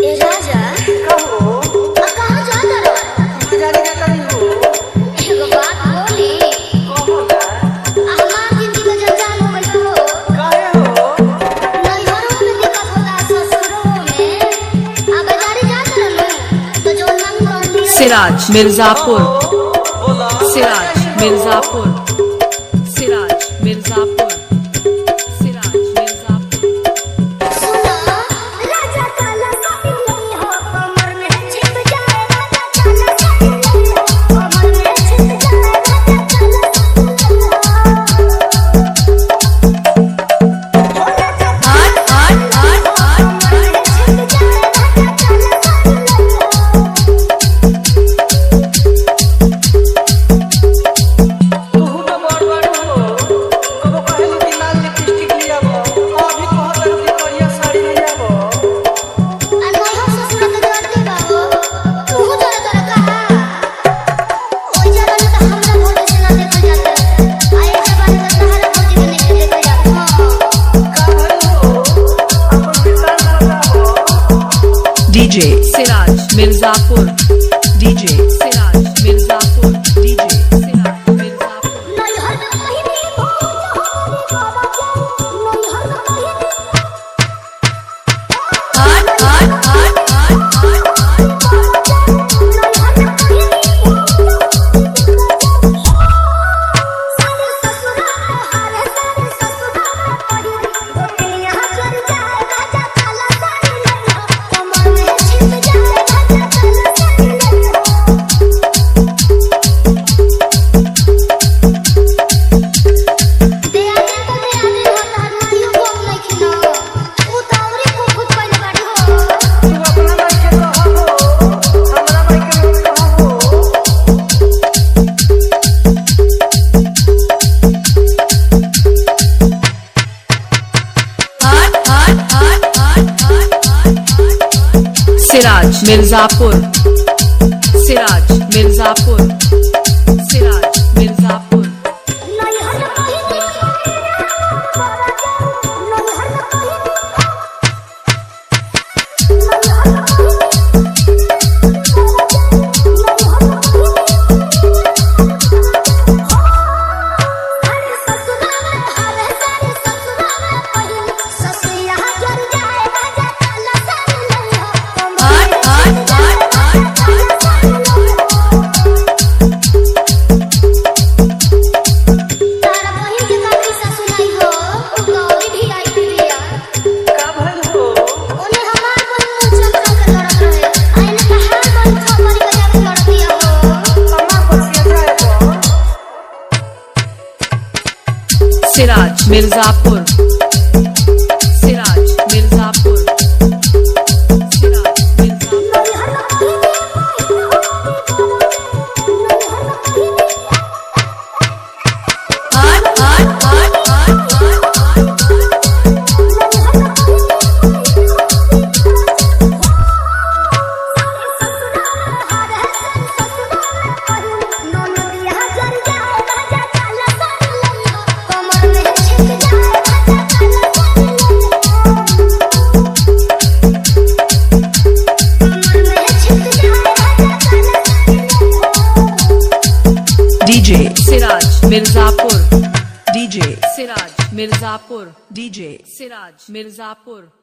ए राजा कहो कहाँ जाता रहो? जाने का कहीं हो एगो बात बोली, कहो ना हमार जिंदगी का जंजाल हो गइल हो। काहे हो नैहरों में दिक्कत होला, ससुरों में। आ बाजारी जाता रहो तो जो मन कहती है सिराज मिर्जापुर, बोला सिराज मिर्जापुर, सिराज मिर्जापुर, सिराज मिर्जापुर। सुनो राजा काला साड़ी लई हो, कमर में छिप जाए राजा काला साड़ी लई हो, कमर में छिप जाए राजा काला साड़ी लई हो। हो राजा आठ आठ आठ आठ कमर में छिप जाए राजा काला साड़ी लई हो। तू तो बड़ बड़ हो कबो कहे कि लाल लिपस्टिक लिया हो अभी कहत कि करिया साड़ी लिया हो अनमोल ससुरा के जोड़ते बाबू, तू जोड़ा जोड़ा कहा। ओई जगह में तो हमरा भौजी से ना देखल जाता, आ एक जगह में तो तहरा भौजी के नहीं देखल जाता। का भइल हो अपन विचार बताओ DJ Siraj Mirzapur, DJ Siraj Mirzapur, DJ Siraj Mirzapur. नैहर में पहिनी भौज होरी बाबा के, नैहर में पहिनी आठ आठ आठ आठ आठ आठ। नैहर में पहिनी सारे ससुरा हारे सारे ससुरा पहिनी गोतिया चल जाए राजा काला साड़ी लई हो, कमर में छिप जाए राजा काला साड़ी लई हो। दे आगे तो दे आगे हो तार मारियो भोग नहीं खिनो, उ तावरी को खुद पहले बाड़ी हो। तू अपना भाई के कहो हमरा भाई के मत कहो आठ आठ आठ आठ आठ आठ। सिराज मिर्जापुर, सिराज मिर्जापुर, सिराज मिर्जापुर। नैहर में पहिनी बाबा के, नैहर में पहिनी नैहर में पहिनी नैहर में हारे ससुरा हारे सारे ससुरा पहिनी ससुया जल जाए राजा काला साड़ी लई हो, कमर आठ आठ आठ आठ आठ। तारा बहिन के का किस्सा सुनाई हो, उ गौरी भी आई बिया। का भइल हो ओने हमार बहिन मुँह चमका के लड़त रहे, आइने कहार बहिन थप्पड़ी बजा के लड़तिया हो। अम्मा बसिया जाए हो सिराज मिर्जापुर, सिराज मिर्जापुर, सिराज मिर्जापुर। नैहर में पहिनी आठ आठ आठ आठ आठ आठ। DJ Siraj Mirzapur, DJ Siraj Mirzapur, DJ Siraj Mirzapur.